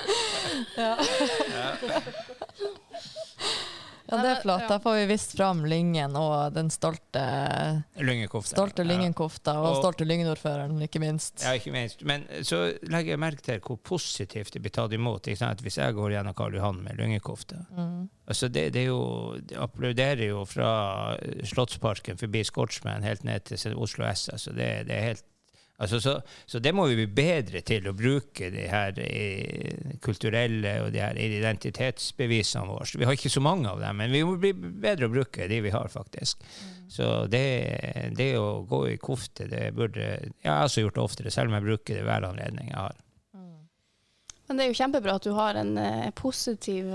Ja, det er flott. Da får vi vist fram Lyngen og den stolte Lyngen-kofta, og stolte Lyngen-ordføreren, ikke minst. Ja, ikke minst. Men så legger jeg merke til hvor positivt det blir tatt imot. Ikke sant? Hvis jeg går gjennom Karl Johan med Lyngen-kofta. Altså det er jo, det applauderer jo fra Slottsparken forbi Scotsman helt ned til Oslo S. Altså det er helt... Altså, så det må vi bli bedre til å bruke de her kulturelle og de her identitetsbevisene våre. Vi har ikke så mange av dem, men vi må bli bedre å bruke de vi har, faktisk. Så det å gå i kofte, det burde jeg har også gjort det oftere, selv om jeg bruker det hver anledning jeg har. Men det er jo kjempebra at du har en positiv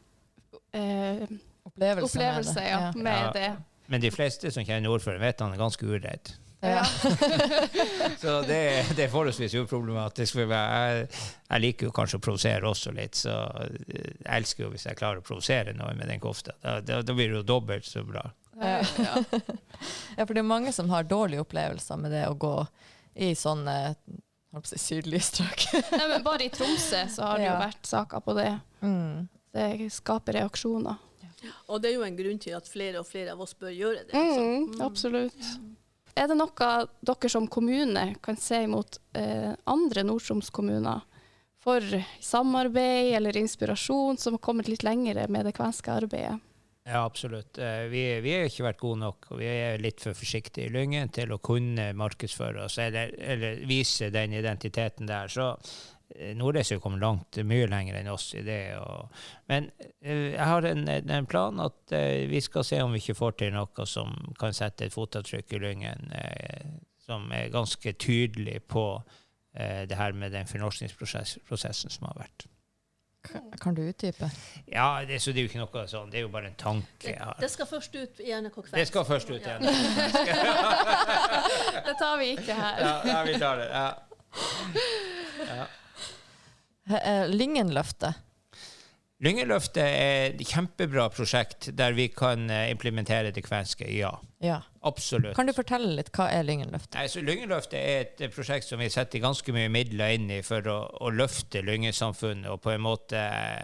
opplevelse med det. Men de fleste som kjenner ordføreren vet han er ganske uredd. Ja. Så det er forholdsvis uproblematisk. Jeg liker jo kanskje å provosere også litt, så jeg elsker jo hvis jeg klarer å provosere noe med den kofta. Da blir det jo dobbelt så bra. Ja, for det er mange som har dårlige opplevelser med det å gå i sånne sydlige strøk. Nei, men bare i Tromsø så har det jo vært saker på det. Det skaper reaksjoner. Og det er jo en grunn til at flere og flere av oss bør gjøre det. Absolutt. Er det noe dere som kommune kan se imot andre Nord-Troms-kommuner for samarbeid eller inspirasjon som har kommet litt lengre med det kvenske arbeidet? Ja, absolutt. Vi har ikke vært gode nok, og vi er litt for forsiktige i Lyngen til å kunne markedsføre oss eller vise den identiteten der. Så Nordreis har kommet langt, mye lenger enn oss i det. Men jeg har en plan at vi skal se om vi ikke får til noe som kan sette et fotavtrykk i Lyngen, som er ganske tydelig på det her med den fornorskningsprosessen som har vært. Kan du utdype? Ja, det er jo ikke noe sånn, det er jo bare en tanke jeg har. Det skal først ut i NRK Kvensk. Det skal først ut i NRK Kvensk. Det tar vi ikke her. Ja, vi tar det, ja. Lyngenløftet? Lyngeløftet et kjempebra prosjekt der vi kan implementere det kvenske, ja. Ja. Absolutt. Kan du fortelle litt, hva Lyngeløftet? Nei, så Lyngeløftet et prosjekt som vi setter ganske mye midler inn i for å løfte Lyngesamfunnet og på en måte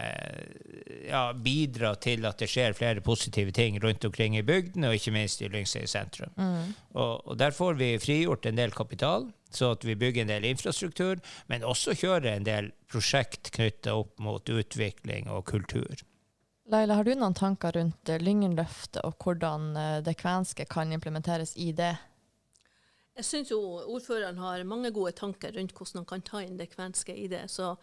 bidra til at det skjer flere positive ting rundt omkring i bygden, og ikke minst i Lyngseidet sentrum. Og der får vi frigjort en del kapital, så at vi bygger en del infrastruktur, men også kjører en del prosjekt knyttet opp mot utvikling og kultur. Laila, har du noen tanker rundt Lyngeløftet og hvordan det kvenske kan implementeres i det? Jeg synes jo ordføreren har mange gode tanker rundt hvordan han kan ta inn det kvenske i det, så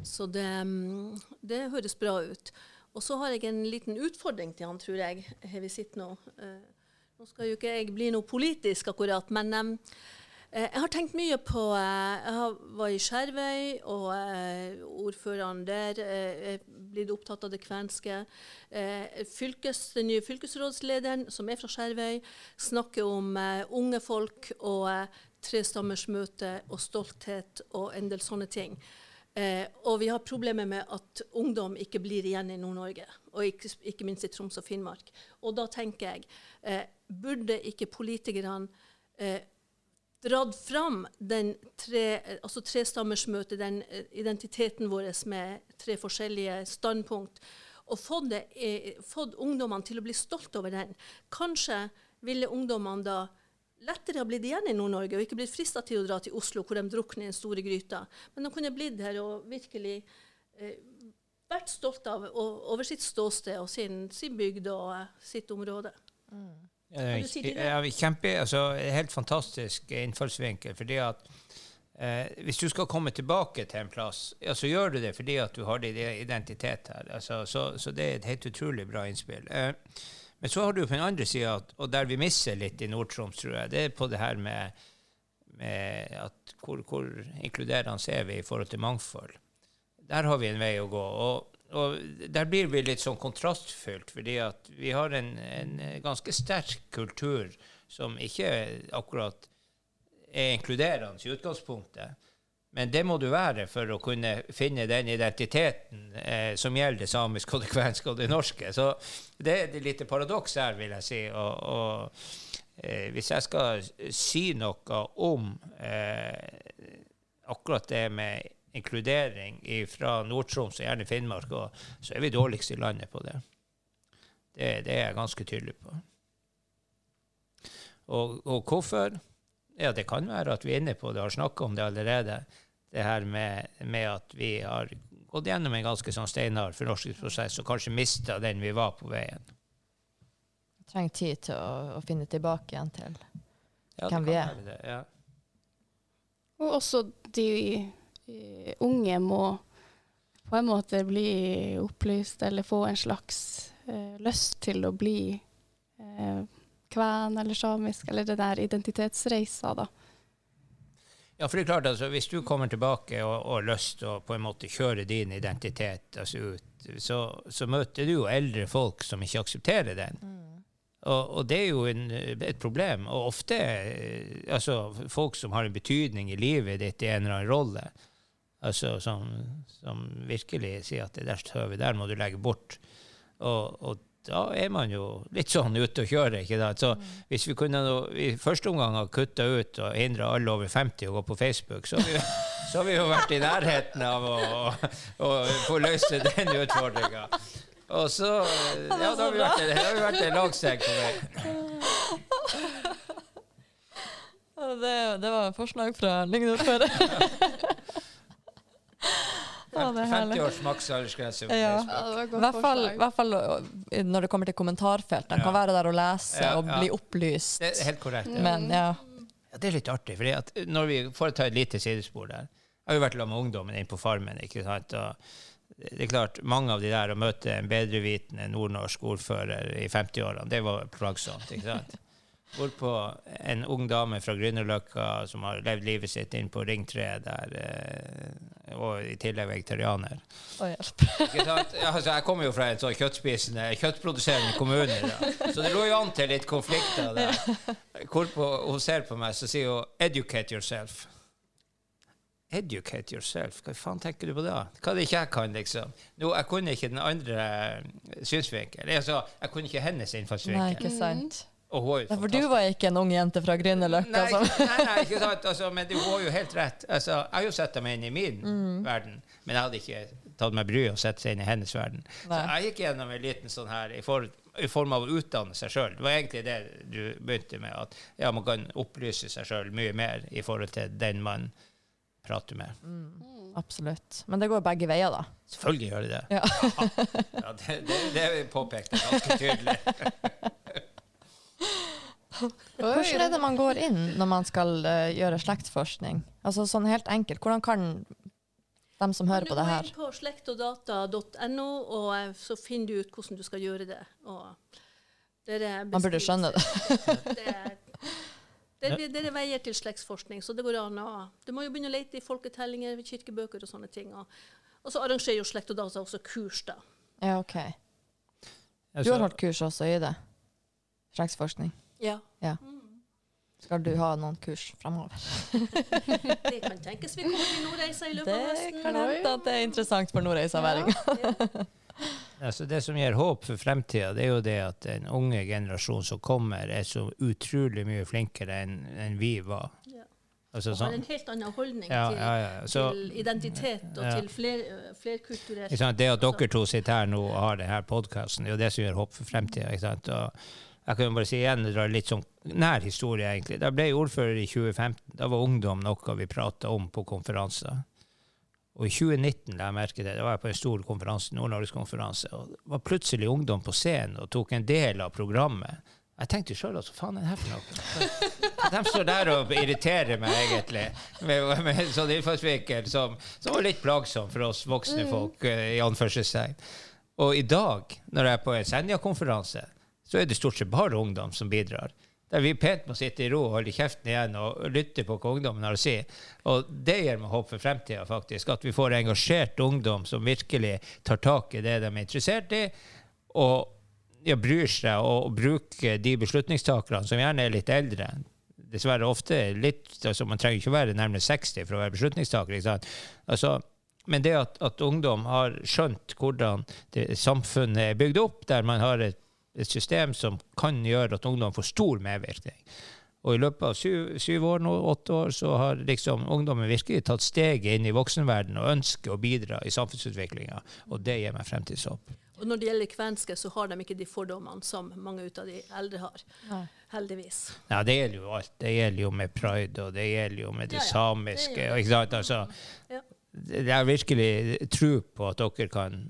det høres bra ut. Og så har jeg en liten utfordring til han, tror jeg, her vi sitter nå. Nå skal jo ikke jeg bli noe politisk akkurat, men jeg har tenkt mye på, jeg var i Skjervøy, og ordføreren der er blitt opptatt av det kvenske. Den nye fylkesrådslederen, som er fra Skjervøy, snakker om unge folk og trestammersmøte og stolthet og en del sånne ting. Og vi har problemer med at ungdom ikke blir igjen i Nord-Norge, og ikke minst i Troms og Finnmark. Og da tenker jeg, burde ikke politikerne dratt fram den trestammersmøtet, den identiteten vår med 3 forskjellige standpunkt, og fått ungdommene til å bli stolt over den. Kanskje ville ungdommene da lettere ha blitt igjen i Nord-Norge, og ikke blitt fristet til å dra til Oslo, hvor de drukner i en store gryta. Men de kunne blitt her og virkelig vært stolt over sitt ståsted og sin bygd og sitt område. Helt fantastisk innfallsvinkel, fordi at hvis du skal komme tilbake til en plass, så gjør du det fordi at du har din identitet her. Så det et helt utrolig bra innspill. Men så har du på den andre siden, og der vi misser litt i Nord-Troms, tror jeg, det på det her med at hvor inkluderende er vi i forhold til mangfold. Der har vi en vei å gå, og der blir vi litt sånn kontrastfylt, fordi at vi har en ganske sterk kultur som ikke akkurat er inkluderende i utgangspunktet. Men det må du være for å kunne finne den identiteten som gjelder det samiske og det kvenske og det norske. Så det er et lite paradoks her, vil jeg si. Og hvis jeg skal si noe om akkurat det med inkludering fra Nord-Troms og gjerne Finnmark, så er vi dårligst i landet på det. Det er jeg ganske tydelig på. Og hvorfor? Ja, det kan være at vi er inne på det, har snakket om det allerede. Det her med at vi har gått gjennom en ganske sånn steinhard fornorskingsprosess, og kanskje mistet den vi var på veien. Vi trenger tid til å finne tilbake igjen til hvem vi er. Det, ja. Og også de unge må på en måte bli opplyst, eller få en slags lyst til å bli kven eller samisk, eller det der identitetsreisa da. Ja, for det er klart, altså, hvis du kommer tilbake og har lyst til å på en måte kjøre din identitet ut, så møter du jo eldre folk som ikke aksepterer den. Og det er jo et problem, og ofte altså, folk som har en betydning i livet ditt i en eller annen rolle, altså, som virkelig sier at det der støvet, der må du legge bort. Og da er man jo litt sånn ute å kjøre, ikke da? Så hvis vi kunne i første omgang ha kuttet ut og hindret alle over 50 å gå på Facebook, så har vi jo vært i nærheten av å få løse den utfordringen. Og så, ja, da har vi vært en lagsteg på vei. Det var et forslag fra Lyngen-ordfører. 50 års maksaldersgrense på Facebook. I hvert fall når det kommer til kommentarfelt. Den kan være der å lese og bli opplyst. Det er helt korrekt. Men, ja, det er litt artig, fordi at når vi får ta et lite sidespor der, jeg har jo vært sammen med ungdommen inn på farmen, ikke sant? Og det er klart, mange av de der å møte en bedrevitende nordnorsk ordfører i 50-årene, det var plagsomt, ikke sant? Hvorpå en ung dame fra Grünerløkka som har levd livet sitt inn på Ring 3 der, og i tillegg vegetarianer. Ikke sant? Altså, jeg kommer jo fra en sånn kjøttproduserende kommune, da. Så det lå jo an til litt konflikter der. Hvorpå hun ser på meg, så sier hun, educate yourself. educate yourself. Hva faen tenker du på da? Hva det ikke jeg kan, liksom? Nå, jeg kunne ikke den andre synsvinkel. Jeg kunne ikke hennes innfallsvinkel. Nei, ikke sant. Og hun var jo For du var ikke en ung jente fra Grünerløkka. Nei, ikke sant. Men du har jo helt rett. Jeg har jo sett meg inn i min verden, men jeg hadde ikke tatt meg bry og sett seg inn i hennes verden. Så jeg gikk gjennom en liten sånn her i form av å utdanne seg selv. Det var egentlig det du begynte med, at man kan opplyse seg selv mye mer i forhold til den man prater med. Absolutt. Men det går begge veier da. Selvfølgelig gjør det det. Ja. Det er påpekt ganske tydelig. Hvordan er det man går inn når man skal gjøre slektsforskning? Altså sånn helt enkelt. Hvordan kan de som hører på det her? Du går inn på slektogdata.no, og så finner du ut hvordan du skal gjøre det. Man burde skjønne det. Det er veier til slektsforskning, så det går an å... Du må jo begynne å lete i folketellinger, kirkebøker og sånne ting. Og så arrangerer jo slektogdata også kurs da. Ja, ok. Du har holdt kurs også i det? Slektsforskning? Ja. Skal du ha noen kurs fremover? Det kan tenkes vi kommer til Nordreisa i løpet av høsten. Det kan hende at det er interessant for Nordreisa-væringer. Altså det som gir håp for fremtiden, det er jo det at den unge generasjon som kommer er så utrolig mye flinkere enn vi var. Ja. Altså, og har en helt annen holdning til identitet og til flerkulturelt. Det at dere to sitter her nå og har denne podcasten, det er jo det som gir håp for fremtiden. Ikke sant? Og jeg kan jo bare si igjen, det er litt sånn nær historie egentlig. Da ble jeg ordfører i 2015. Da var ungdom noe vi pratet om på konferanser. Og i 2019, da jeg merket det, da var jeg på en stor konferanse, Nord-Norges konferanse, og det var plutselig ungdom på scenen og tok en del av programmet. Jeg tenkte selv, altså, faen er det her for noe? De står der og irriterer meg egentlig, med sånn innfallsvinkel som var litt plagsom for oss voksne folk, i anførselstegn. Og i dag, når jeg er på en Senja-konferanse, så er det stort sett bare ungdom som bidrar. Der vi pent må sitte i ro og holde kjeften igjen og lytte på hva ungdommen har å si. Og det gir meg håp for fremtiden, faktisk. At vi får engasjert ungdom som virkelig tar tak i det de er interessert i, og bryr seg og bruker de beslutningstakerne som gjerne er litt eldre. Dessverre ofte litt, altså man trenger ikke være nærmere 60 for å være beslutningstaker, ikke sant? Altså, men det at ungdom har skjønt hvordan samfunnet er bygd opp, der man har et system som kan gjøre at ungdom får stor medvirkning. Og i løpet av 7 år nå, 8 år, så har liksom ungdommen virkelig tatt steget inn i voksenverden og ønsker å bidra i samfunnsutviklingen, og det gir meg fremtidshåp. Og når det gjelder kvenske, så har de ikke de fordommene som mange ut av de eldre har. Heldigvis. Ja, det gjelder jo alt. Det gjelder jo med pride, og det gjelder jo med det samiske. Det ikke sant? Altså, det er virkelig tro på at dere kan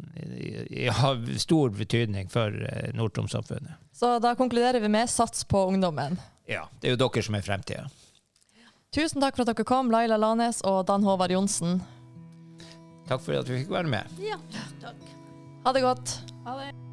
ha stor betydning for Nord-Troms-samfunnet. Så da konkluderer vi med sats på ungdommen. Ja, det er jo dere som er fremtiden. Tusen takk for at dere kom, Laila Lanes og Dan Håvard Johnsen. Takk for at vi fikk være med. Ja, takk. Ha det godt. Ha det.